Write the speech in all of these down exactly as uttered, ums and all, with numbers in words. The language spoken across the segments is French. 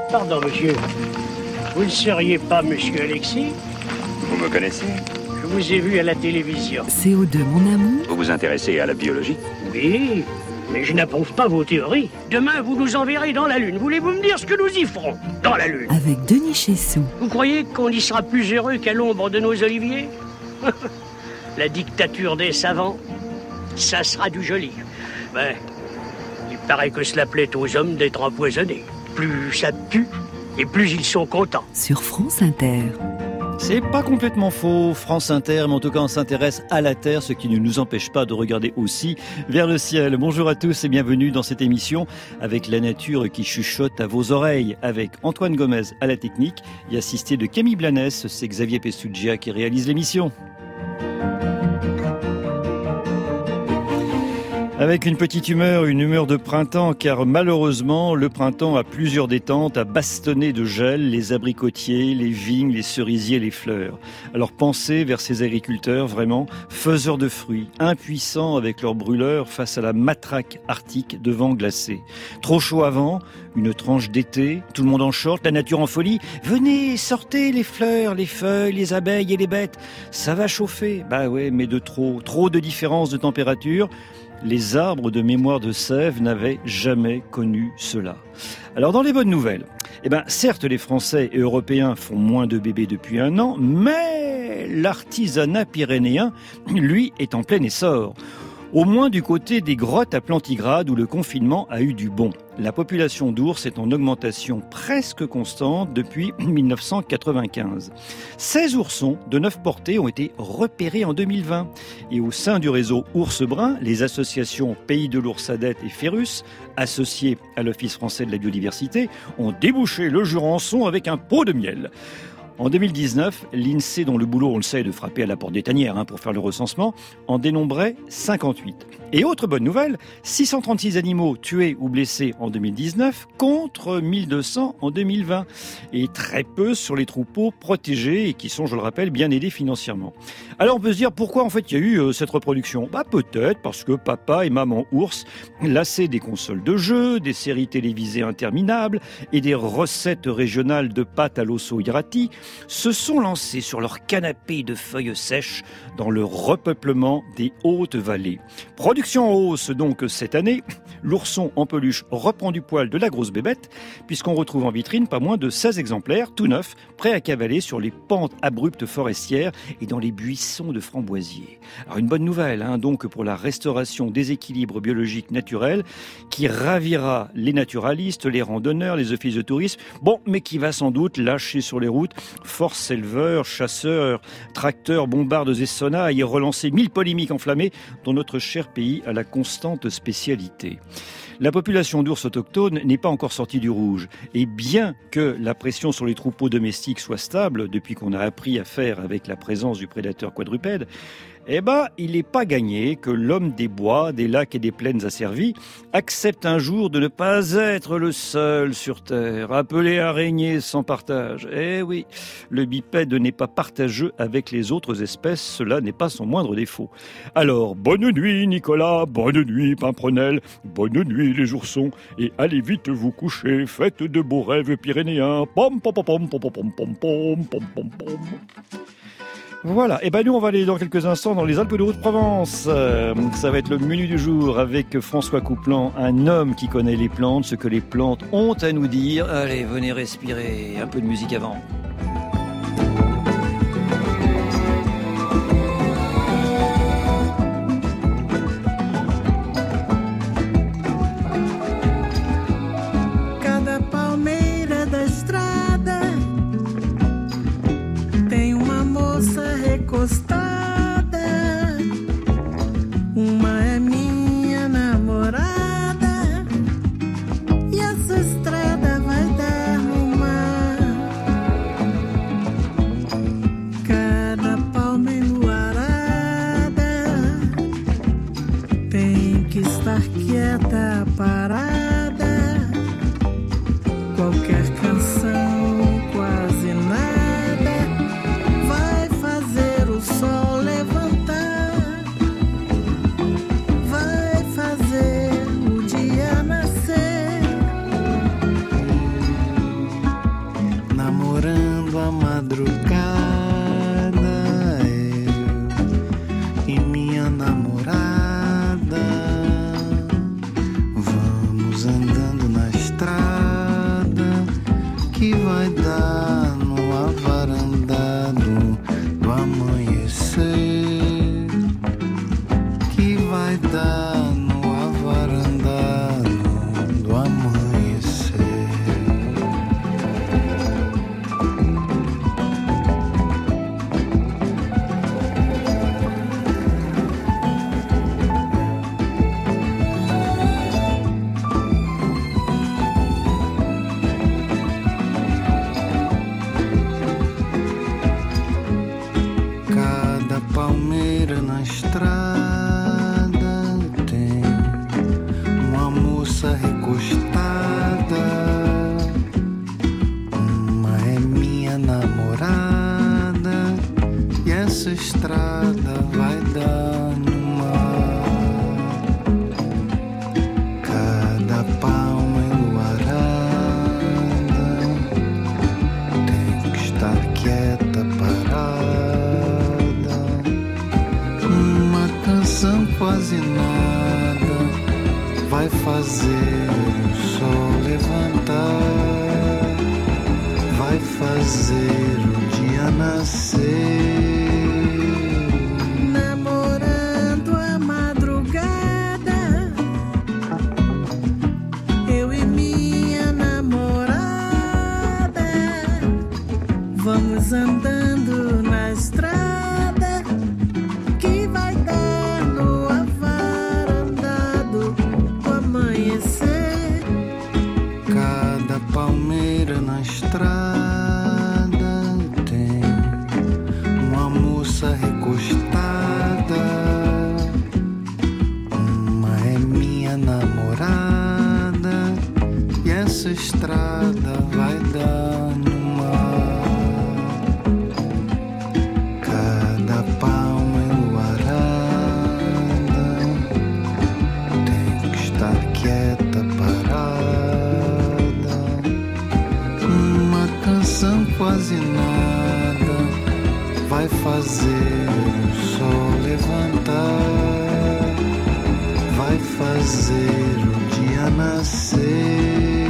Pardon, monsieur. Vous ne seriez pas monsieur Alexis? Vous me connaissez? Je vous ai vu à la télévision. C O deux, mon amour. Vous vous intéressez à la biologie? Oui, mais je n'approuve pas vos théories. Demain, vous nous enverrez dans la Lune. Voulez-vous me dire ce que nous y ferons dans la Lune? Avec Denis Chessou. Vous croyez qu'on y sera plus heureux qu'à l'ombre de nos oliviers? La dictature des savants, ça sera du joli. Ben, il paraît que cela plaît aux hommes d'être empoisonnés. Plus ça pue, et plus ils sont contents. Sur France Inter. C'est pas complètement faux, France Inter, mais en tout cas on s'intéresse à la Terre, ce qui ne nous empêche pas de regarder aussi vers le ciel. Bonjour à tous et bienvenue dans cette émission avec la nature qui chuchote à vos oreilles, avec Antoine Gomez à la technique et assisté de Camille Blanes, c'est Xavier Pessugia qui réalise l'émission. Avec une petite humeur, une humeur de printemps, car malheureusement, le printemps a plusieurs détentes à bastonner de gel les abricotiers, les vignes, les cerisiers, les fleurs. Alors pensez vers ces agriculteurs vraiment faiseurs de fruits, impuissants avec leurs brûleurs face à la matraque arctique de vent glacé. Trop chaud avant, une tranche d'été, tout le monde en short, la nature en folie. Venez, sortez les fleurs, les feuilles, les abeilles et les bêtes. Ça va chauffer. Bah ouais, mais de trop, trop de différence de température. Les arbres de mémoire de sève n'avaient jamais connu cela. Alors dans les bonnes nouvelles, eh ben certes les Français et Européens font moins de bébés depuis un an, mais l'artisanat pyrénéen, lui, est en plein essor. Au moins du côté des grottes à Plantigrade où le confinement a eu du bon. La population d'ours est en augmentation presque constante depuis mille neuf cent quatre-vingt-quinze. seize oursons de neuf portées ont été repérés en deux mille vingt. Et au sein du réseau Ours Brun, les associations Pays de l'Oursadette et Férus, associées à l'Office français de la biodiversité, ont débouché le Jurançon avec un pot de miel. En deux mille dix-neuf, l'INSEE, dont le boulot, on le sait, est de frapper à la porte des tanières hein, pour faire le recensement, en dénombrait cinquante-huit. Et autre bonne nouvelle, six cent trente-six animaux tués ou blessés en deux mille dix-neuf contre mille deux cents en deux mille vingt. Et très peu sur les troupeaux protégés et qui sont, je le rappelle, bien aidés financièrement. Alors on peut se dire pourquoi en fait il y a eu euh, cette reproduction? Bah peut-être parce que papa et maman ours, lassés des consoles de jeux, des séries télévisées interminables et des recettes régionales de pâtes à l'osso irati, se sont lancés sur leur canapé de feuilles sèches dans le repeuplement des hautes vallées. Production en hausse donc cette année, l'ourson en peluche reprend du poil de la grosse bébête puisqu'on retrouve en vitrine pas moins de seize exemplaires, tout neufs, prêts à cavaler sur les pentes abruptes forestières et dans les buissons de framboisiers. Alors une bonne nouvelle hein, donc pour la restauration des équilibres biologiques naturels qui ravira les naturalistes, les randonneurs, les offices de tourisme, bon mais qui va sans doute lâcher sur les routes force éleveurs, chasseurs, tracteurs, bombardes et sonas et relancer mille polémiques enflammées dont notre cher pays a la constante spécialité. La population d'ours autochtones n'est pas encore sortie du rouge. Et bien que la pression sur les troupeaux domestiques soit stable, depuis qu'on a appris à faire avec la présence du prédateur quadrupède, eh ben, il n'est pas gagné que l'homme des bois, des lacs et des plaines asservies accepte un jour de ne pas être le seul sur Terre, appelé à régner sans partage. Eh oui, le bipède n'est pas partageux avec les autres espèces, cela n'est pas son moindre défaut. Alors, bonne nuit Nicolas, bonne nuit Pimprenel, bonne nuit les oursons, et allez vite vous coucher, faites de beaux rêves pyrénéens. Pom pom pom pom pom pom pom pom pom pom pom pom. Voilà, et ben nous on va aller dans quelques instants dans les Alpes de Haute-Provence. Euh, ça va être le menu du jour avec François Couplan, un homme qui connaît les plantes, ce que les plantes ont à nous dire. Allez, venez respirer, un peu de musique avant. Encostada, uma é minha namorada e essa estrada vai dar no mar. Cada palma enluarada tem que estar quieta, parada. Qualquer canção, quase nada vai fazer o sol levantar, vai fazer o dia nascer. essa estrada vai dar no mar. Cada palma enluarada tem que estar quieta, parada. Uma canção quase nada vai fazer o sol levantar, vai fazer o dia nascer. Namorando a madrugada, eu e minha namorada, vamos andando na estrada que vai dar no avarandado do amanhecer. Cada palmeira na estrada recostada, uma é minha namorada e essa estrada vai dar no mar. Cada palma enluarada tem que estar quieta, parada. Uma canção quase nada vai fazer o sol levantar, vai fazer o dia nascer.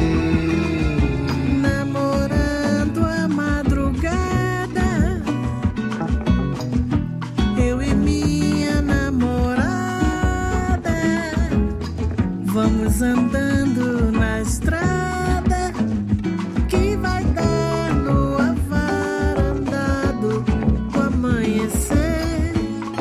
Namorando a madrugada, eu e minha namorada, vamos andando na estrada que vai dar no avarandado do amanhecer,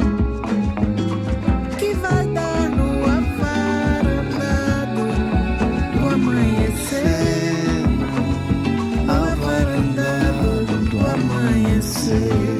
que vai dar no avarandado do amanhecer, no avarandado do amanhecer.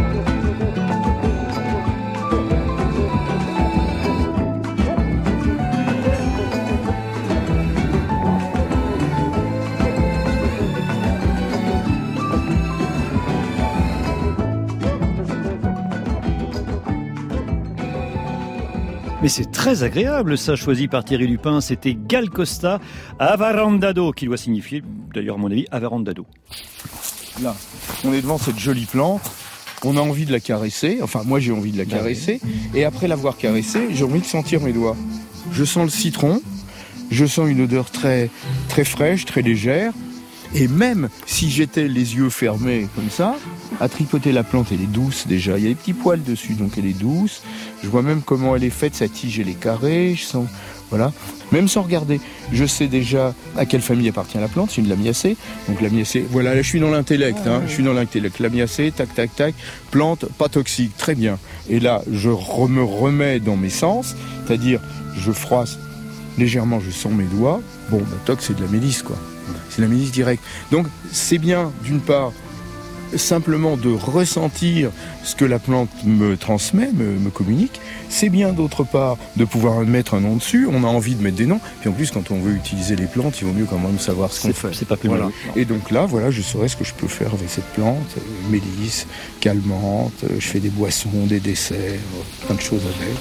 Mais c'est très agréable, ça, choisi par Thierry Lupin. C'était Gal Costa, Avarandado, qui doit signifier, d'ailleurs, à mon avis, Avarandado. Là, on est devant cette jolie plante. On a envie de la caresser. Enfin, moi, j'ai envie de la caresser. Et après l'avoir caressée, j'ai envie de sentir mes doigts. Je sens le citron. Je sens une odeur très, très fraîche, très légère. Et même si j'étais les yeux fermés comme ça, à tripoter la plante, elle est douce déjà. Il y a des petits poils dessus, donc elle est douce. Je vois même comment elle est faite, sa tige, elle est carrée. Je sens, voilà. Même sans regarder, je sais déjà à quelle famille appartient la plante. C'est une lamiacée. Donc lamiacée, voilà, là je suis dans l'intellect. Hein. Je suis dans l'intellect. Lamiacée, tac, tac, tac. Plante, pas toxique, très bien. Et là, je me remets dans mes sens, c'est-à-dire, je froisse légèrement, je sens mes doigts. Bon, bah, toc, c'est de la mélisse, quoi. C'est la mélisse directe. Donc, c'est bien, d'une part, simplement de ressentir ce que la plante me transmet, me, me communique. C'est bien, d'autre part, de pouvoir mettre un nom dessus. On a envie de mettre des noms. Puis en plus, quand on veut utiliser les plantes, il vaut mieux quand même savoir ce qu'on fait. C'est pas plus voilà. mal. Et donc là, voilà, je saurais ce que je peux faire avec cette plante. Mélisse, calmante, je fais des boissons, des desserts, plein de choses avec.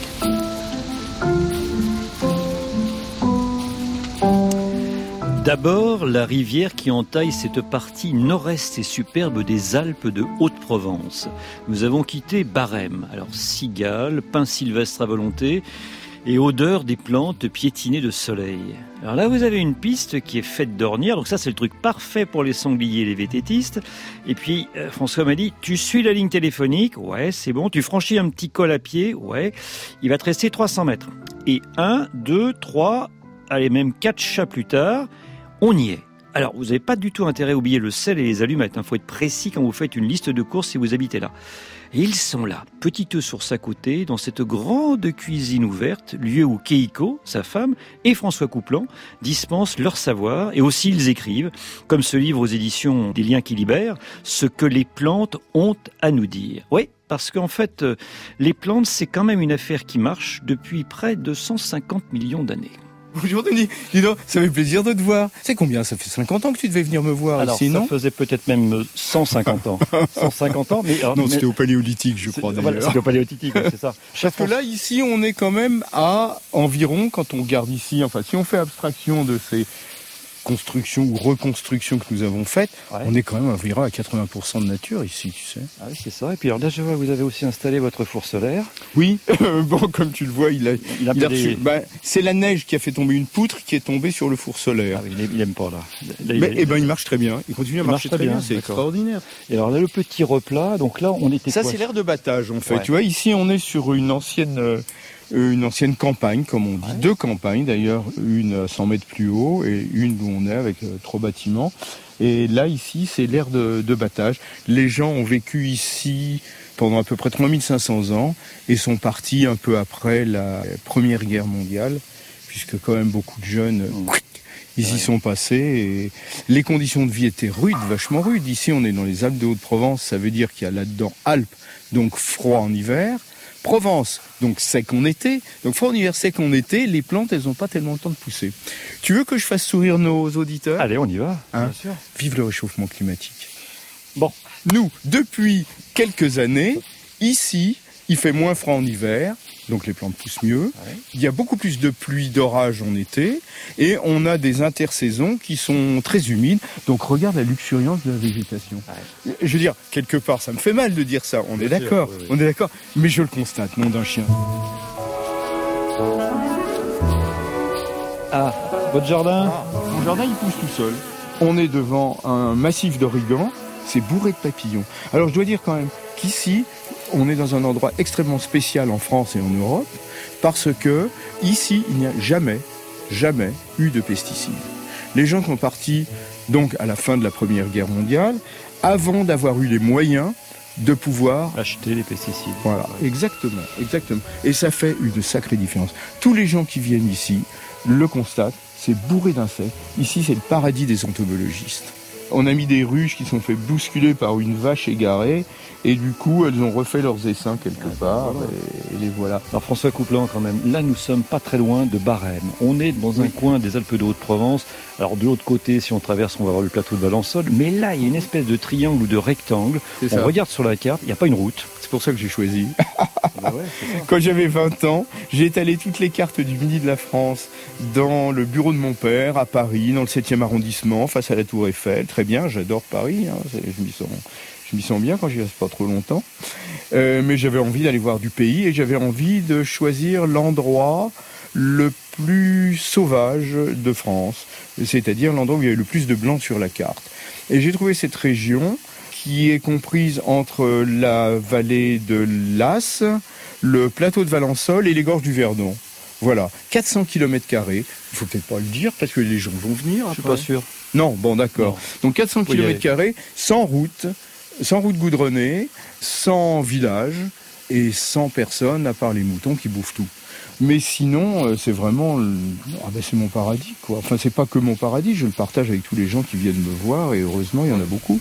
D'abord, la rivière qui entaille cette partie nord-est et superbe des Alpes de Haute-Provence. Nous avons quitté Barème. Alors, cigales, pins sylvestres à volonté et odeur des plantes piétinées de soleil. Alors là, vous avez une piste qui est faite d'ornières. Donc ça, c'est le truc parfait pour les sangliers et les vététistes. Et puis, euh, François m'a dit, tu suis la ligne téléphonique. Ouais, c'est bon. Tu franchis un petit col à pied. Ouais. Il va te rester trois cents mètres. Et un, deux, trois, allez, même quatre chats plus tard, on y est. Alors, vous n'avez pas du tout intérêt à oublier le sel et les allumettes. Il faut être précis quand vous faites une liste de courses si vous habitez là. Et ils sont là, petit ours à côté, dans cette grande cuisine ouverte, lieu où Keiko, sa femme, et François Couplan dispensent leur savoir, et aussi ils écrivent, comme ce livre aux éditions des Liens qui libèrent, ce que les plantes ont à nous dire. Oui, parce qu'en fait, les plantes, c'est quand même une affaire qui marche depuis près de cent cinquante millions d'années. Bonjour Denis, dis donc, ça fait plaisir de te voir. C'est combien? Ça fait cinquante ans que tu devais venir me voir Alors, ici, ça non? faisait peut-être même cent cinquante ans. cent cinquante ans, mais... alors, Non, mais- c'était au paléolithique, je c'est- crois, voilà, d'ailleurs. c'était au paléolithique, ouais, c'est ça. Parce que là, ici, on est quand même à environ, quand on regarde ici, enfin, si on fait abstraction de ces constructions ou reconstructions que nous avons faites, Ouais. on est quand même environ à quatre-vingts pour cent de nature ici, tu sais. Ah oui, c'est ça. Et puis alors là, je vois, vous avez aussi installé votre four solaire. Oui, bon, comme tu le vois, il a, Il a il a pas des- reçu- bah, c'est la neige qui a fait tomber une poutre qui est tombée sur le four solaire. Ah oui, il aime- il aime pas là. Là, il- Mais, eh ben, il marche très bien. Il continue à Il marcher marche très très bien. bien, C'est d'accord. extraordinaire. Et alors là, le petit replat, donc là, on était Ça, quoi c'est l'aire de battage, en fait. Ouais. Tu vois, ici, on est sur une ancienne, euh, une ancienne campagne, comme on dit. Ouais. Deux campagnes, d'ailleurs. Une à cent mètres plus haut et une où on est avec euh, trois bâtiments. Et là, ici, c'est l'aire de, de battage. Les gens ont vécu ici pendant à peu près trois mille cinq cents ans et sont partis un peu après la Première Guerre mondiale, puisque quand même beaucoup de jeunes... Mmh. Ils y Ouais. sont passés et les conditions de vie étaient rudes, vachement rudes. Ici, on est dans les Alpes de Haute-Provence, ça veut dire qu'il y a là-dedans Alpes, donc froid en hiver. Provence, donc sec en été. Donc froid en hiver, sec en été. Les plantes, elles n'ont pas tellement le temps de pousser. Tu veux que je fasse sourire nos auditeurs? Allez, on y va. Hein Bien sûr. Vive le réchauffement climatique. Bon. Nous, depuis quelques années, ici, il fait moins froid en hiver, donc les plantes poussent mieux. Ouais. Il y a beaucoup plus de pluie, d'orage en été, et on a des intersaisons qui sont très humides. Donc regarde la luxuriance de la végétation. Ouais. Je veux dire, quelque part, ça me fait mal de dire ça. On est Bien sûr, d'accord, oui, oui. on est d'accord. Mais je le constate, nom d'un chien. Ah, votre jardin. Mon jardin, il pousse tout seul. On est devant un massif d'origan, c'est bourré de papillons. Alors je dois dire quand même qu'ici, on est dans un endroit extrêmement spécial en France et en Europe, parce que ici, il n'y a jamais, jamais eu de pesticides. Les gens sont partis donc à la fin de la Première Guerre mondiale, avant d'avoir eu les moyens de pouvoir Acheter les pesticides. voilà, exactement, exactement. Et ça fait une sacrée différence. Tous les gens qui viennent ici le constatent, c'est bourré d'insectes. Ici, c'est le paradis des entomologistes. On a mis des ruches qui sont fait bousculer par une vache égarée, et du coup, elles ont refait leurs essaims quelque part, et, et les voilà. Alors François Couplan, quand même, là nous sommes pas très loin de Barème. On est dans un Oui. coin des Alpes de Haute-Provence. Alors de l'autre côté, si on traverse, on va voir le plateau de Valençol. Mais là, il y a une espèce de triangle ou de rectangle. C'est On ça. regarde sur la carte, il n'y a pas une route. C'est pour ça que j'ai choisi. Bah ouais, c'est ça. Quand j'avais vingt ans, j'ai étalé toutes les cartes du midi de la France dans le bureau de mon père à Paris, dans le septième arrondissement, face à la Tour Eiffel. Très bien, j'adore Paris, hein, c'est- je m'y sens, je m'y sens bien quand j'y reste pas trop longtemps. Euh, mais j'avais envie d'aller voir du pays et j'avais envie de choisir l'endroit le plus sauvage de France, c'est-à-dire l'endroit où il y avait le plus de blanc sur la carte. Et j'ai trouvé cette région qui est comprise entre la vallée de l'As, le plateau de Valençol et les gorges du Verdon. Voilà, quatre cents kilomètres carrés. Il faut peut-être pas le dire parce que les gens vont venir. Je suis après. pas sûr. Non, bon, d'accord. Non. Donc quatre cents Faut y aller. kilomètres carrés, sans route, sans route goudronnée, sans village et sans personne à part les moutons qui bouffent tout. Mais sinon, euh, c'est vraiment, le- ah ben c'est mon paradis, quoi. Enfin, c'est pas que mon paradis, je le partage avec tous les gens qui viennent me voir et heureusement, il y en a beaucoup.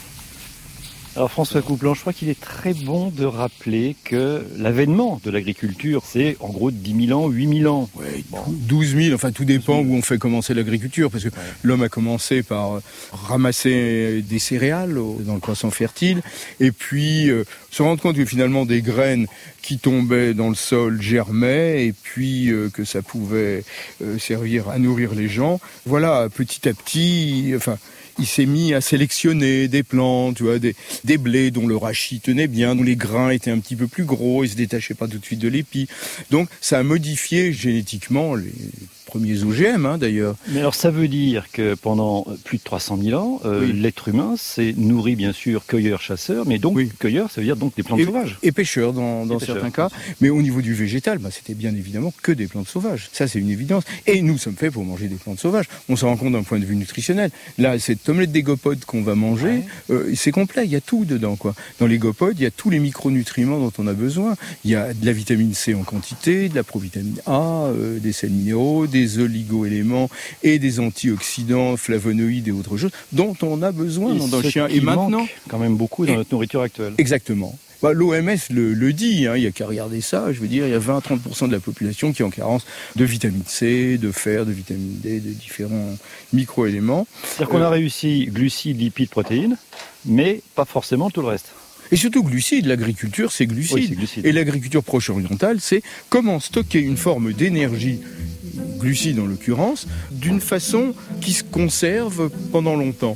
Alors François Couplan, je crois qu'il est très bon de rappeler que l'avènement de l'agriculture, c'est en gros dix mille ans, huit mille ans. Ouais, Bon. douze mille, enfin tout dépend douze mille. où on fait commencer l'agriculture, parce que l'homme a commencé par euh, ramasser des céréales au- dans le croissant fertile, et puis euh, se rendre compte que finalement des graines qui tombaient dans le sol germaient, et puis euh, que ça pouvait euh, servir à nourrir les gens. Voilà, petit à petit, enfin... il s'est mis à sélectionner des plantes, tu vois, des, des blés dont le rachis tenait bien, dont les grains étaient un petit peu plus gros, ils se détachaient pas tout de suite de l'épi. Donc ça a modifié génétiquement les premiers O G M, hein, d'ailleurs. Mais alors ça veut dire que pendant plus de trois cent mille ans, euh, Oui. l'être humain s'est nourri bien sûr cueilleur-chasseur, mais donc Oui. cueilleur, ça veut dire donc des plantes Et, sauvages. et pêcheurs dans, dans Et pêcheurs, certains cas. bien sûr. Mais au niveau du végétal, bah, c'était bien évidemment que des plantes sauvages. Ça, c'est une évidence. Et nous sommes faits pour manger des plantes sauvages. On s'en rend compte d'un point de vue nutritionnel. Là, cette omelette des gopodes qu'on va manger, euh, c'est complet. Il y a tout dedans, quoi. Dans les gopodes, il y a tous les micronutriments dont on a besoin. Il y a de la vitamine C en quantité, de la provitamine A, euh, des sels minéraux, des oligo-éléments et des antioxydants, flavonoïdes et autres choses dont on a besoin Et dans un ce chien. qui Et maintenant, manque quand même beaucoup dans Et- notre nourriture actuelle. exactement. Bah, L'O M S le, le dit, hein, il n'y a qu'à regarder ça. Je veux dire, il y a vingt à trente pour cent de la population qui est en carence de vitamine C, de fer, de vitamine D, de différents micro-éléments. C'est-à-dire qu'on a réussi glucides, lipides, protéines, mais pas forcément tout le reste. Et surtout glucides, l'agriculture c'est glucides. Oui, c'est glucides. Et l'agriculture proche orientale, c'est comment stocker une forme d'énergie, glucides en l'occurrence, d'une façon qui se conserve pendant longtemps.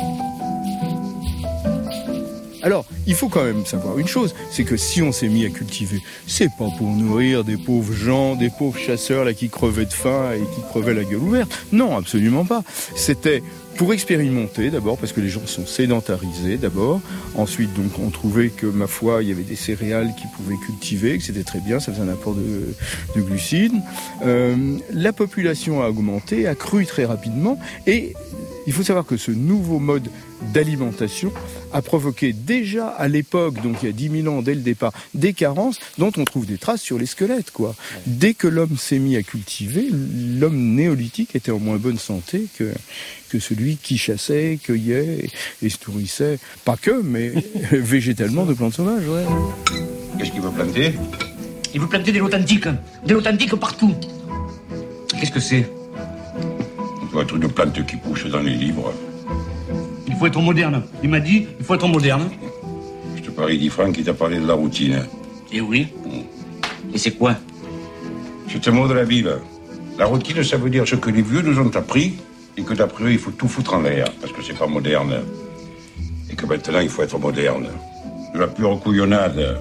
Alors, il faut quand même savoir une chose, c'est que si on s'est mis à cultiver, c'est pas pour nourrir des pauvres gens, des pauvres chasseurs là qui crevaient de faim et qui crevaient la gueule ouverte. Non, absolument pas. C'était pour expérimenter d'abord, parce que les gens sont sédentarisés d'abord. Ensuite, donc, on trouvait que, ma foi, il y avait des céréales qui pouvaient cultiver, que c'était très bien, ça faisait un apport de, de glucides. Euh, la population a augmenté, a cru très rapidement, et il faut savoir que ce nouveau mode d'alimentation a provoqué déjà à l'époque, donc il y a dix mille ans dès le départ, des carences dont on trouve des traces sur les squelettes, quoi. Dès que l'homme s'est mis à cultiver, l'homme néolithique était en moins bonne santé que, que celui qui chassait, cueillait et, et se nourrissait, pas que, mais végétalement de plantes sauvages, ouais. Qu'est-ce qu'il veut planter? Il veut planter de l'authentique, de l'authentique partout. Qu'est-ce que c'est? Ça doit être une plante qui pousse dans les livres. Il faut être moderne. Il m'a dit, il faut être moderne. Je te parie, dit Franck, qui t'a parlé de la routine. Eh oui. Et c'est quoi? C'est un mot de la Bible. La routine, ça veut dire ce que les vieux nous ont appris et que d'après eux, il faut tout foutre en l'air parce que c'est pas moderne. Et que maintenant, il faut être moderne. De la pure couillonnade.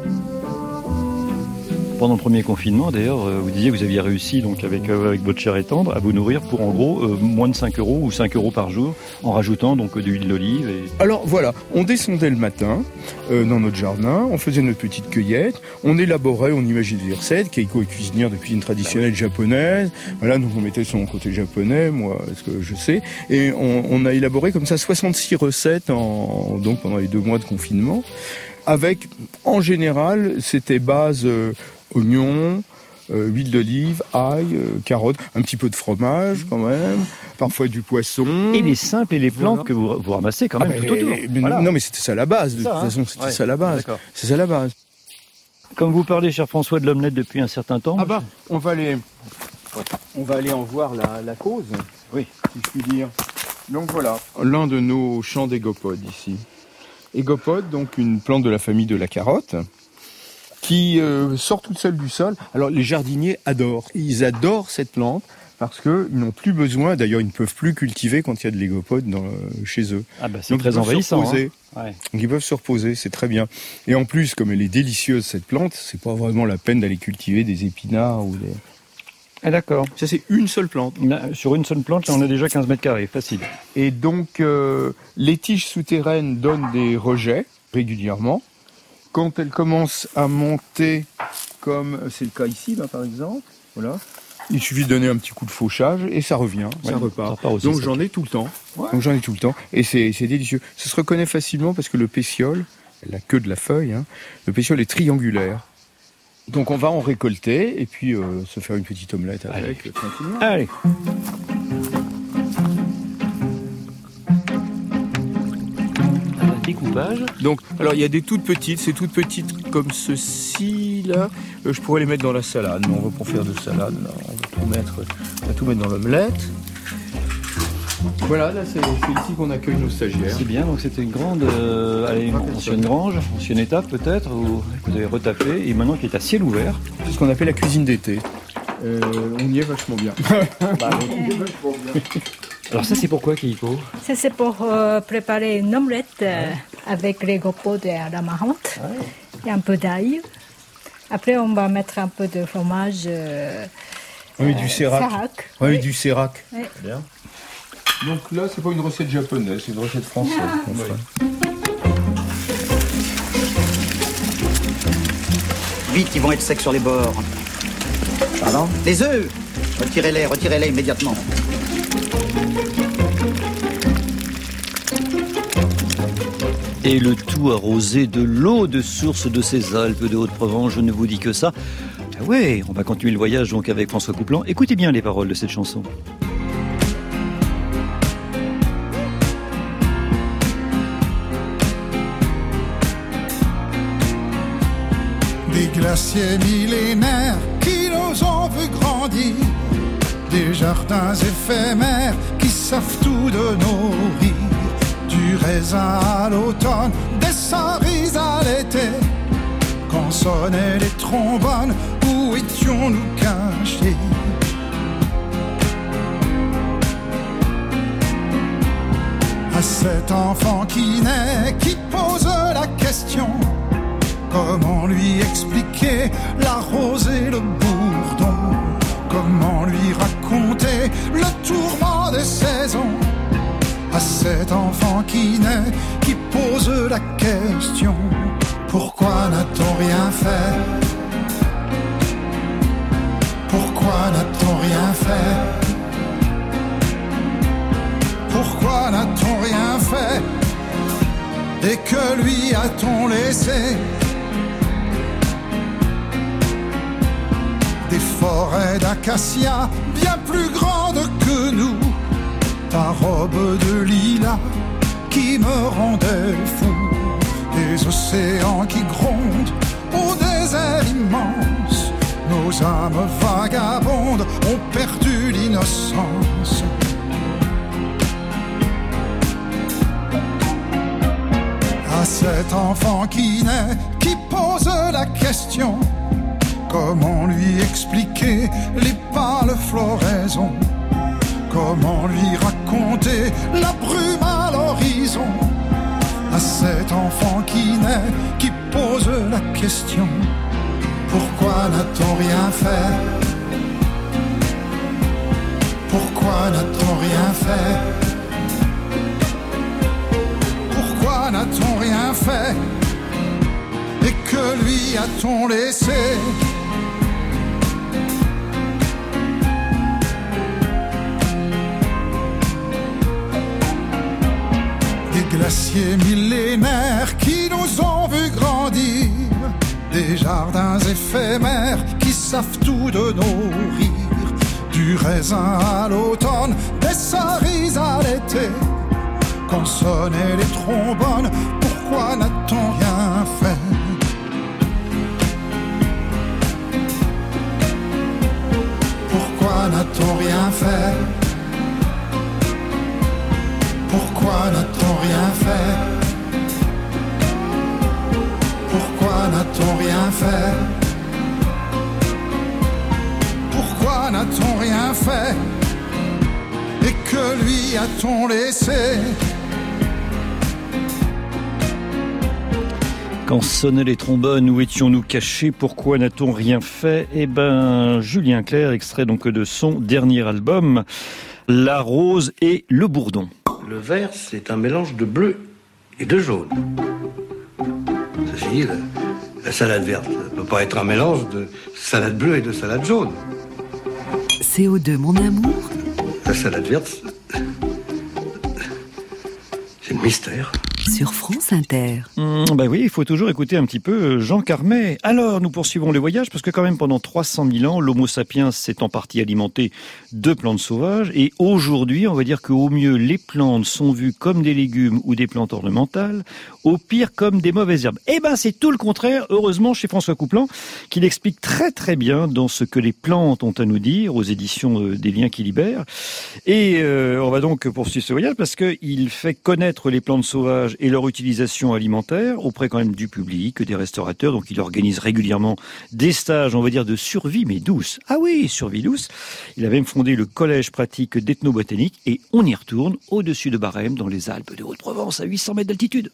Pendant le premier confinement, d'ailleurs, vous disiez que vous aviez réussi, donc avec, euh, avec votre chair et tendre, à vous nourrir pour en gros euh, moins de cinq euros ou cinq euros par jour, en rajoutant donc de l'huile d'olive. Et... Alors voilà, on descendait le matin euh, dans notre jardin, on faisait notre petite cueillette, on élaborait, on imaginait des recettes. Keiko est cuisinière de cuisine traditionnelle japonaise. Voilà, donc on mettait son côté japonais, moi, ce que je sais, et on, on a élaboré comme ça soixante-six recettes en, donc pendant les deux mois de confinement. Avec, en général, c'était base euh, oignons, euh, huile d'olive, ail, euh, carottes, un petit peu de fromage quand même, parfois du poisson. Et les simples et les plantes voilà. que vous, vous ramassez quand même ah, tout autour. Mais, voilà. Non mais c'était ça la base, de ça, toute hein. façon c'était ouais. ça la base. D'accord. C'est ça la base. Comme vous parlez, cher François, de l'omelette depuis un certain temps. Ah bah, on va aller, on va aller en voir la, la cause, oui, si je puis dire. Donc voilà, l'un de nos champs d'égopodes ici. Égopode, donc une plante de la famille de la carotte, qui euh, sort toute seule du sol. Alors les jardiniers adorent, ils adorent cette plante parce qu'ils n'ont plus besoin, d'ailleurs ils ne peuvent plus cultiver quand il y a de l'égopode dans, euh, chez eux. Ah bah c'est donc, très envahissant. Hein. Ouais. Donc ils peuvent se reposer, c'est très bien. Et en plus, comme elle est délicieuse cette plante, c'est pas vraiment la peine d'aller cultiver des épinards ou des... Ah d'accord. Ça c'est une seule plante. Là, sur une seule plante, là, on a déjà quinze mètres carrés, facile. Et donc euh, les tiges souterraines donnent des rejets régulièrement. Quand elles commencent à monter, comme c'est le cas ici, là, par exemple, voilà, il suffit de donner un petit coup de fauchage et ça revient, ouais, ça repart. Ça repart aussi, donc j'en ai tout le temps. Ouais. Donc j'en ai tout le temps et c'est, c'est délicieux. Ça se reconnaît facilement parce que le pétiole, la queue de la feuille, hein, le pétiole est triangulaire. Donc on va en récolter et puis euh, se faire une petite omelette avec euh, tranquillement. Allez. Découpage. Donc, alors il y a des toutes petites, c'est toutes petites comme ceci là. Euh, je pourrais les mettre dans la salade, mais on va pas faire de salade. Là. On va tout mettre, on va tout mettre dans l'omelette. Voilà, là c'est, c'est ici qu'on accueille nos stagiaires. C'est bien, donc c'était une grande, euh, allez, une ancienne grange, ancienne étape peut-être, où vous avez retapé, et maintenant qui est à ciel ouvert. C'est ce qu'on appelle la cuisine d'été. Euh, on y est vachement bien. Bah, on y est vachement bien. Alors ça c'est pourquoi, Keiko? Ça c'est pour euh, préparer une omelette euh, ouais. avec les gopodes à la marante ouais. et un peu d'ail. Après on va mettre un peu de fromage. Euh, oui, du sérac. sérac. Oui, oui, du sérac. Oui. Bien. Donc là c'est pas une recette japonaise, c'est une recette française. Ah. Oui. Vite, ils vont être secs sur les bords. Pardon? Les œufs! Retirez-les, retirez-les immédiatement. Et le tout arrosé de l'eau de source de ces Alpes de Haute-Provence, je ne vous dis que ça. Ah ouais, on va continuer le voyage donc avec François Coupland. Écoutez bien les paroles de cette chanson. glaciers millénaires qui nous ont vu grandir, des jardins éphémères qui savent tout de nos rires, du raisin à l'automne, des cerises à l'été. Quand sonnaient les trombones, où étions-nous cachés? À cet enfant qui naît, qui pose la question, comment lui expliquer la rose et le bourdon? Comment lui raconter le tourment des saisons? À cet enfant qui naît, qui pose la question, pourquoi n'a-t-on rien fait? Pourquoi n'a-t-on rien fait? Pourquoi n'a-t-on rien fait? Et que lui a-t-on laissé? Des forêts d'acacia bien plus grandes que nous, ta robe de lilas qui me rendait fou, des océans qui grondent au désert immense, nos âmes vagabondes ont perdu l'innocence. À cet enfant qui naît, qui pose la question, comment lui expliquer les pâles floraisons? Comment lui raconter la brume à l'horizon? À cet enfant qui naît, qui pose la question, pourquoi n'a-t-on rien fait? Pourquoi n'a-t-on rien fait? Pourquoi n'a-t-on rien fait? Et que lui a-t-on laissé? Des glaciers millénaires qui nous ont vu grandir, des jardins éphémères qui savent tout de nos rires, du raisin à l'automne, des cerises à l'été. Quand sonnaient les trombones, pourquoi n'a-t-on rien fait? Pourquoi n'a-t-on rien fait? Pourquoi n'a-t-on rien fait? Pourquoi n'a-t-on rien fait? Pourquoi n'a-t-on rien fait? Et que lui a-t-on laissé? Quand sonnaient les trombones, où étions-nous cachés? Pourquoi n'a-t-on rien fait? Eh ben, Julien Clerc, extrait donc de son dernier album, La Rose et le Bourdon. Le vert, c'est un mélange de bleu et de jaune. Ceci dit, la, la salade verte ne peut pas être un mélange de salade bleue et de salade jaune. C O deux, mon amour. La salade verte, c'est le mystère. Sur France Inter. Mmh, bah oui, il faut toujours écouter un petit peu Jean Carmet. Alors, nous poursuivons le voyage parce que quand même pendant trois cent mille ans, l'Homo sapiens s'est en partie alimenté de plantes sauvages et aujourd'hui, on va dire qu'au mieux, les plantes sont vues comme des légumes ou des plantes ornementales, au pire comme des mauvaises herbes. Eh ben, c'est tout le contraire, heureusement, chez François Couplan, qui l'explique très très bien dans Ce que les plantes ont à nous dire, aux éditions des Liens qui libèrent. Et euh, on va donc poursuivre ce voyage parce qu'il fait connaître les plantes sauvages et leur utilisation alimentaire auprès quand même du public, des restaurateurs. Donc il organise régulièrement des stages, on va dire, de survie, mais douce. Ah oui, survie douce. Il a même fondé le collège pratique d'ethnobotanique et on y retourne au-dessus de Barème, dans les Alpes de Haute-Provence, à huit cents mètres d'altitude.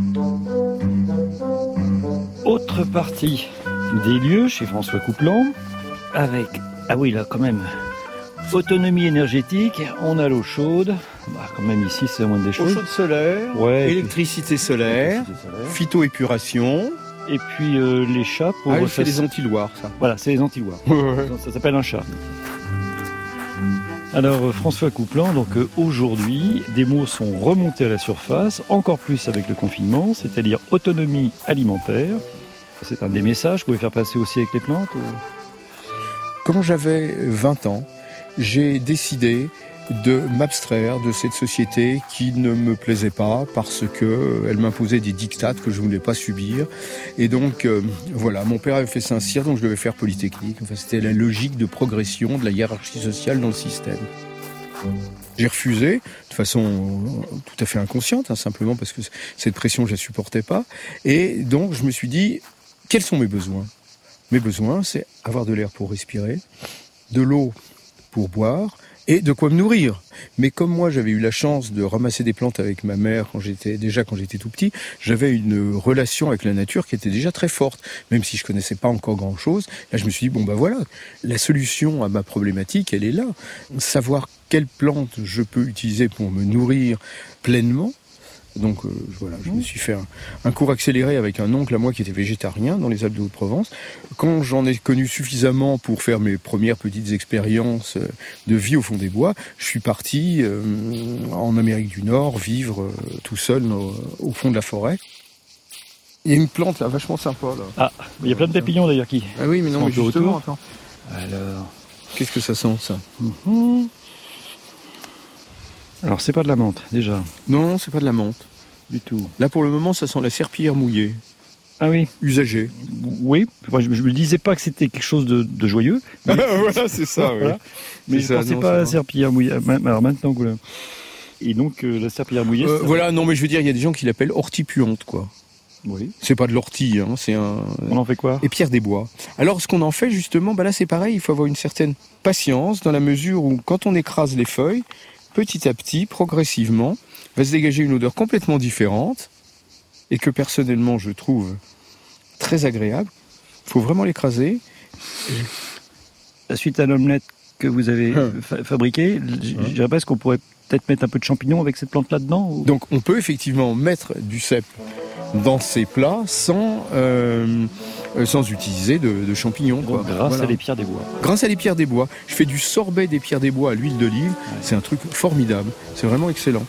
Autre partie des lieux chez François Couplan, avec, ah oui là quand même, autonomie énergétique, on a l'eau chaude, bah, quand même ici c'est moins des choses. Eau chaude solaire, ouais, électricité solaire, phytoépuration. Et puis euh, les chats pour... Ah, il fait des antiloirs, ça. Voilà, c'est les antiloirs. Ouais. Ça s'appelle un chat. Alors euh, François Couplan, donc euh, aujourd'hui, des mots sont remontés à la surface, encore plus avec le confinement, c'est-à-dire autonomie alimentaire. C'est un des messages que vous pouvez faire passer aussi avec les plantes ou... Quand j'avais vingt ans, j'ai décidé de m'abstraire de cette société qui ne me plaisait pas parce que elle m'imposait des dictats que je ne voulais pas subir. Et donc, euh, voilà, mon père avait fait Saint-Cyr, donc je devais faire Polytechnique. Enfin, c'était la logique de progression de la hiérarchie sociale dans le système. J'ai refusé, de façon tout à fait inconsciente, hein, simplement parce que cette pression, je la supportais pas. Et donc, je me suis dit, quels sont mes besoins ? Mes besoins, c'est avoir de l'air pour respirer, de l'eau pour boire, et de quoi me nourrir. Mais comme moi, j'avais eu la chance de ramasser des plantes avec ma mère quand j'étais déjà quand j'étais tout petit, j'avais une relation avec la nature qui était déjà très forte, même si je connaissais pas encore grand-chose. Là, je me suis dit bon bah voilà, la solution à ma problématique, elle est là. Savoir quelle plante je peux utiliser pour me nourrir pleinement. Donc euh, voilà, je me suis fait un, un cours accéléré avec un oncle à moi qui était végétarien dans les Alpes de Haute-Provence. Quand j'en ai connu suffisamment pour faire mes premières petites expériences de vie au fond des bois, je suis parti euh, en Amérique du Nord vivre euh, tout seul au, au fond de la forêt. Il y a une plante là vachement sympa là. Ah, il y a plein de papillons d'ailleurs qui. Ah oui, mais non, mais justement, attends. Alors, qu'est-ce que ça sent ça ? mm-hmm. Alors, c'est pas de la menthe, déjà. Non, c'est pas de la menthe. Du tout. Là, pour le moment, ça sent la serpillière mouillée. Ah oui. Usagée. Oui, je ne me disais pas que c'était quelque chose de, de joyeux. Mais... voilà, c'est ça, oui. Voilà. Mais c'est je ne pensais pas à la serpillière mouillée. Alors maintenant, voilà. Et donc, euh, la serpillière mouillée... Euh, ça... Voilà, non, mais je veux dire, il y a des gens qui l'appellent hortipuante, quoi. Oui. C'est pas de l'ortie, hein, c'est un... On en fait quoi ? Et pierre des bois. Alors, ce qu'on en fait, justement, bah là, c'est pareil, il faut avoir une certaine patience, dans la mesure où, quand on écrase les feuilles, petit à petit, progressivement, va se dégager une odeur complètement différente et que personnellement je trouve très agréable. Il faut vraiment l'écraser. Suite à l'omelette que vous avez hum. fa- fabriquée, je hum. dirais pas est-ce qu'on pourrait peut-être mettre un peu de champignons avec cette plante là-dedans ou... Donc on peut effectivement mettre du cèpe dans ces plats sans, euh, sans utiliser de, de champignons. Quoi. Grâce voilà. à les pierres des bois. Grâce à les pierres des bois. Je fais du sorbet des pierres des bois à l'huile d'olive. Ouais. C'est un truc formidable. C'est vraiment excellent.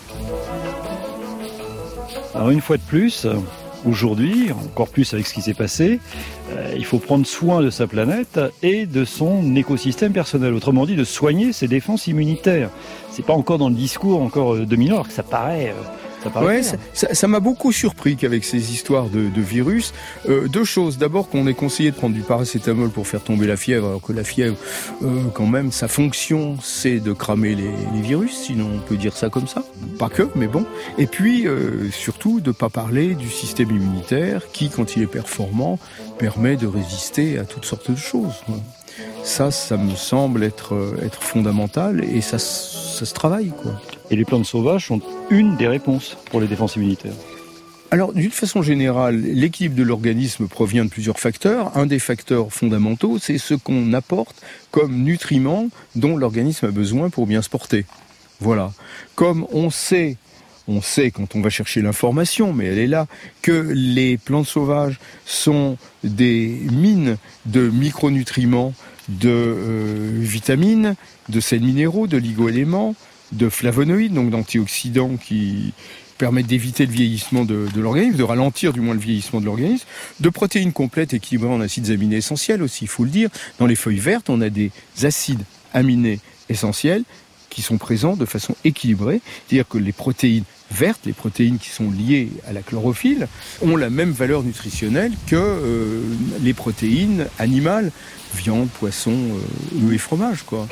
Alors une fois de plus, aujourd'hui, encore plus avec ce qui s'est passé, euh, il faut prendre soin de sa planète et de son écosystème personnel. Autrement dit, de soigner ses défenses immunitaires. C'est pas encore dans le discours encore euh, dominant, alors que ça paraît... Euh, Ouais, ça, ça, ça m'a beaucoup surpris qu'avec ces histoires de, de virus, euh, deux choses. D'abord, qu'on est conseillé de prendre du paracétamol pour faire tomber la fièvre, alors que la fièvre, euh, quand même, sa fonction, c'est de cramer les, les virus, sinon on peut dire ça comme ça. Pas que, mais bon. Et puis, euh, surtout, de pas parler du système immunitaire qui, quand il est performant, permet de résister à toutes sortes de choses. Ça, ça me semble être, être fondamental et ça, ça se travaille, quoi. Et les plantes sauvages sont une des réponses pour les défenses immunitaires. Alors, d'une façon générale, l'équilibre de l'organisme provient de plusieurs facteurs. Un des facteurs fondamentaux, c'est ce qu'on apporte comme nutriments dont l'organisme a besoin pour bien se porter. Voilà. Comme on sait, on sait quand on va chercher l'information, mais elle est là, que les plantes sauvages sont des mines de micronutriments, de euh, vitamines, de sels minéraux, de ligoéléments, de flavonoïdes, donc d'antioxydants qui permettent d'éviter le vieillissement de, de l'organisme, de ralentir du moins le vieillissement de l'organisme, de protéines complètes équilibrées en acides aminés essentiels aussi, il faut le dire. Dans les feuilles vertes, on a des acides aminés essentiels qui sont présents de façon équilibrée, c'est-à-dire que les protéines vertes, les protéines qui sont liées à la chlorophylle, ont la même valeur nutritionnelle que euh, les protéines animales, viande, poisson, euh, œufs et fromage, quoi.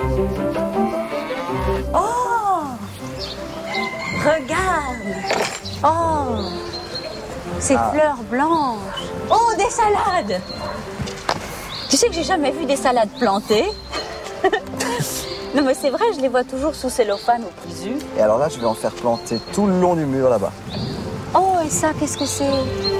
Oh! Regarde! Oh! Ces ah. fleurs blanches! Oh, des salades! Tu sais que j'ai jamais vu des salades plantées? Non mais c'est vrai, je les vois toujours sous cellophane au prisu. Et alors là, je vais en faire planter tout le long du mur là-bas. Oh, et ça, qu'est-ce que c'est?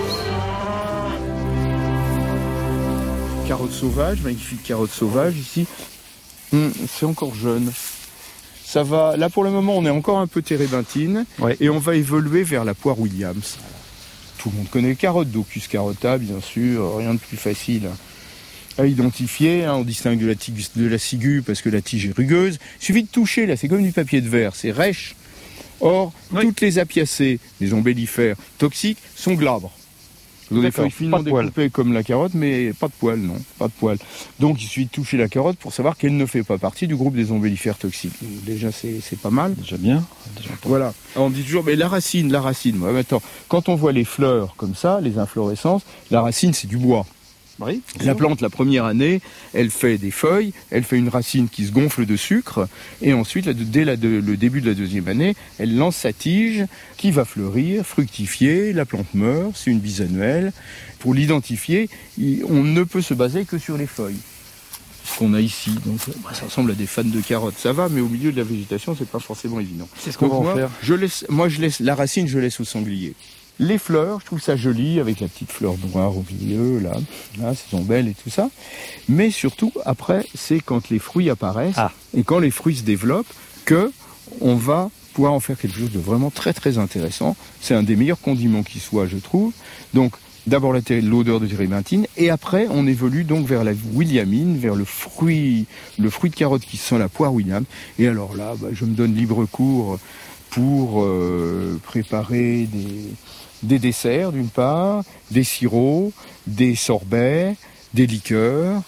Carottes sauvages, magnifique carottes sauvages ici. Hum, c'est encore jeune. Ça va. Là pour le moment, on est encore un peu térébenthine, ouais. Et on va évoluer vers la poire Williams. Tout le monde connaît les carottes, Docus carota, bien sûr, rien de plus facile à identifier. Hein. On distingue de la, tige, de la ciguë parce que la tige est rugueuse. Il suffit de toucher, là, c'est comme du papier de verre, c'est rêche. Or, oui. Toutes les apiacées, les ombellifères toxiques, sont glabres. Ce sont des D'accord, feuilles finement pas de poils. découpées comme la carotte, mais pas de poils, non, pas de poils. Donc il suffit de toucher la carotte pour savoir qu'elle ne fait pas partie du groupe des ombellifères toxiques. Déjà, c'est, c'est pas mal. Déjà bien. Déjà voilà. On dit toujours, mais la racine, la racine. Ouais, mais attends, quand on voit les fleurs comme ça, les inflorescences, la racine, c'est du bois. Oui, la plante, la première année, elle fait des feuilles, elle fait une racine qui se gonfle de sucre, et ensuite, là, dès la, de, le début de la deuxième année, elle lance sa tige qui va fleurir, fructifier, la plante meurt, c'est une bisannuelle. Pour l'identifier, il, on ne peut se baser que sur les feuilles. Ce qu'on a ici, donc bah, ça ressemble à des fans de carottes, ça va, mais au milieu de la végétation, c'est pas forcément évident. C'est ce qu'on donc, va en moi, faire. Je laisse, moi, je laisse la racine, je laisse au sanglier. Les fleurs, je trouve ça joli, avec la petite fleur noire au milieu, là, là, ces ombelles et tout ça. Mais surtout, après, c'est quand les fruits apparaissent, ah. et quand les fruits se développent, que on va pouvoir en faire quelque chose de vraiment très très intéressant. C'est un des meilleurs condiments qui soit, je trouve. Donc, d'abord la ter- l'odeur de térébenthine, et après, on évolue donc vers la williamine, vers le fruit, le fruit de carotte qui sent la poire William. Et alors là, bah, je me donne libre cours pour euh, préparer des... des desserts d'une part, des sirops, des sorbets, des liqueurs.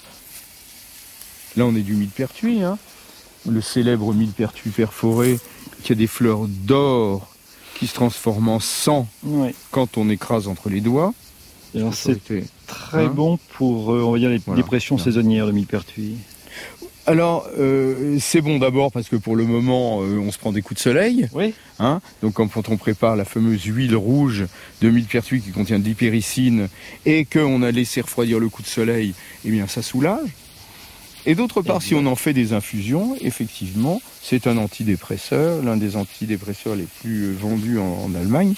Là on est du millepertuis, hein, le célèbre millepertuis perforé qui a des fleurs d'or qui se transforment en sang ouais. quand on écrase entre les doigts. Alors, c'est été, très hein bon pour euh, on va dire les voilà. dépressions voilà. saisonnières, le millepertuis. Alors, euh, c'est bon d'abord parce que pour le moment, euh, on se prend des coups de soleil. Oui. Hein, donc, quand on prépare la fameuse huile rouge de millepertuis qui contient de l'hypéricine et qu'on a laissé refroidir le coup de soleil, eh bien, ça soulage. Et d'autre part, si on en fait des infusions, effectivement, c'est un antidépresseur, l'un des antidépresseurs les plus vendus en, en Allemagne.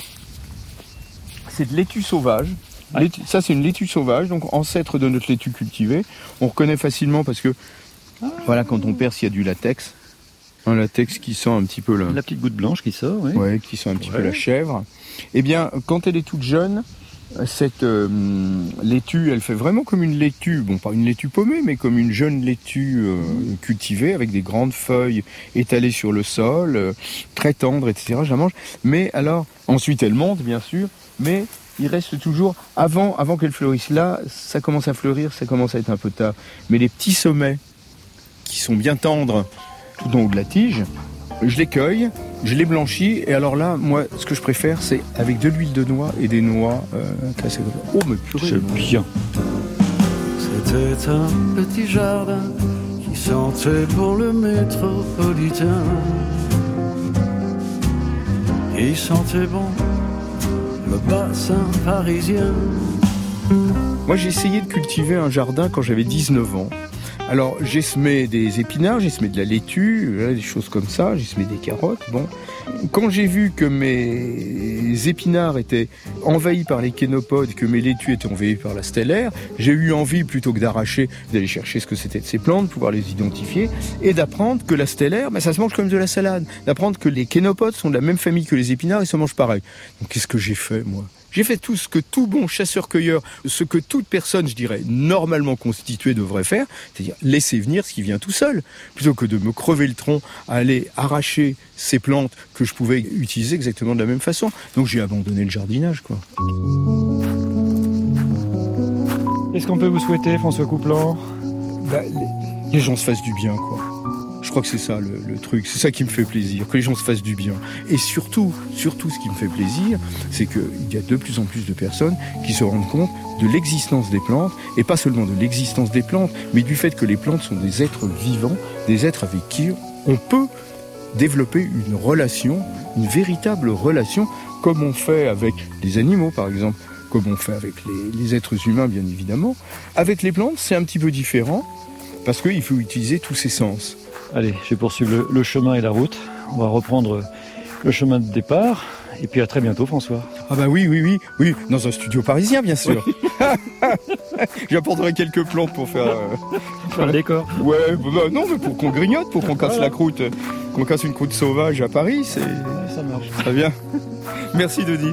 C'est de laitue sauvage. Ouais. Laitue, ça, c'est une laitue sauvage, donc ancêtre de notre laitue cultivée. On reconnaît facilement parce que Ah. Voilà, quand on perce, il y a du latex. Un latex qui sent un petit peu la... La petite goutte blanche qui sort, oui. Ouais, qui sent un petit ouais. peu la chèvre. Eh bien, quand elle est toute jeune, cette euh, laitue, elle fait vraiment comme une laitue, bon, pas une laitue paumée, mais comme une jeune laitue euh, cultivée, avec des grandes feuilles étalées sur le sol, euh, très tendres, et cetera. Je la mange. Mais alors, ensuite, elle monte, bien sûr, mais... il reste toujours, avant, avant qu'elle fleurisse. Là, ça commence à fleurir, ça commence à être un peu tard. Mais les petits sommets, qui sont bien tendres tout en haut de la tige, je les cueille, je les blanchis, et alors là, moi, ce que je préfère, c'est avec de l'huile de noix et des noix euh, cassées. Oh, mais purée, c'est bien. C'était un petit jardin qui sentait pour le métropolitain. Il sentait bon le bassin parisien. Moi, j'ai essayé de cultiver un jardin quand j'avais dix-neuf ans. Alors, j'ai semé des épinards, j'ai semé de la laitue, des choses comme ça, j'ai semé des carottes, bon. Quand j'ai vu que mes épinards étaient envahis par les kénopodes, que mes laitues étaient envahies par la stellaire, j'ai eu envie, plutôt que d'arracher, d'aller chercher ce que c'était de ces plantes, pouvoir les identifier, et d'apprendre que la stellaire, ben, ça se mange comme de la salade. D'apprendre que les kénopodes sont de la même famille que les épinards et se mangent pareil. Donc, qu'est-ce que j'ai fait, moi ? J'ai fait tout ce que tout bon chasseur-cueilleur, ce que toute personne, je dirais, normalement constituée devrait faire, c'est-à-dire laisser venir ce qui vient tout seul, plutôt que de me crever le tronc à aller arracher ces plantes que je pouvais utiliser exactement de la même façon. Donc j'ai abandonné le jardinage, quoi. Qu'est-ce qu'on peut vous souhaiter, François Coupland ? Bah, les, les gens se fassent du bien, quoi. Je crois que c'est ça le, le truc, c'est ça qui me fait plaisir, que les gens se fassent du bien. Et surtout, surtout ce qui me fait plaisir, c'est qu'il y a de plus en plus de personnes qui se rendent compte de l'existence des plantes, et pas seulement de l'existence des plantes, mais du fait que les plantes sont des êtres vivants, des êtres avec qui on peut développer une relation, une véritable relation, comme on fait avec les animaux par exemple, comme on fait avec les, les êtres humains bien évidemment. Avec les plantes, c'est un petit peu différent, parce qu'il faut utiliser tous ses sens. Allez, je vais poursuivre le, le chemin et la route. On va reprendre le chemin de départ. Et puis à très bientôt, François. Ah bah oui, oui, oui, oui, dans un studio parisien, bien sûr. Oui. J'apporterai quelques plantes pour faire... Euh... Faire le décor. Ouais, bah, non, mais pour qu'on grignote, pour qu'on casse voilà. la croûte, qu'on casse une croûte sauvage à Paris, c'est... Ça marche. Très bien. Merci, Denis.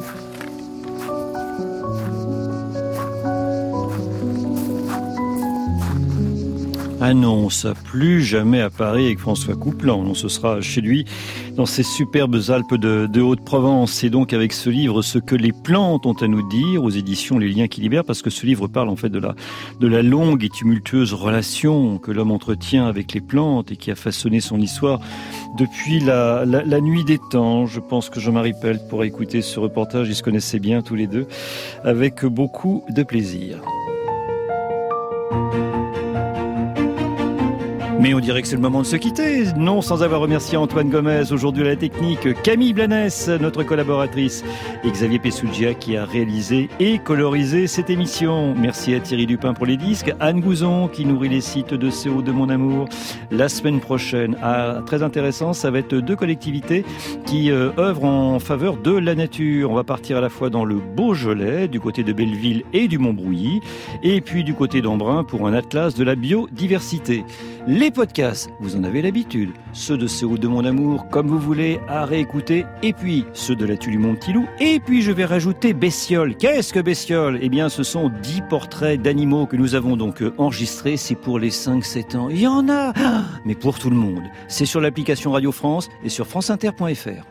Annonce, plus jamais à Paris avec François Coupland. Non, ce sera chez lui dans ces superbes Alpes de, de Haute-Provence. C'est donc avec ce livre Ce que les plantes ont à nous dire, aux éditions Les Liens qui libèrent, parce que ce livre parle en fait de la, de la longue et tumultueuse relation que l'homme entretient avec les plantes et qui a façonné son histoire depuis la, la, la nuit des temps. Je pense que Jean-Marie Pelt pourra écouter ce reportage, ils se connaissaient bien tous les deux, avec beaucoup de plaisir. Mais on dirait que c'est le moment de se quitter. Non, sans avoir remercié Antoine Gomez, aujourd'hui à la technique, Camille Blanès, notre collaboratrice, et Xavier Pessougia qui a réalisé et colorisé cette émission. Merci à Thierry Dupin pour les disques, Anne Gouzon qui nourrit les sites de C O deux Mon Amour. La semaine prochaine, ah, très intéressant, ça va être deux collectivités qui euh, œuvrent en faveur de la nature. On va partir à la fois dans le Beaujolais, du côté de Belleville et du Montbrouilly, et puis du côté d'Embrun pour un atlas de la biodiversité. Les podcasts, vous en avez l'habitude, ceux de C O deux Mon Amour, comme vous voulez, à réécouter, et puis ceux de La Tue du Mon Petit Loup, et puis je vais rajouter Bestiole. Qu'est-ce que Bestiole ? Eh bien, ce sont dix portraits d'animaux que nous avons donc enregistrés, c'est pour les cinq sept ans. Il y en a, mais pour tout le monde. C'est sur l'application Radio France et sur franceinter point f r.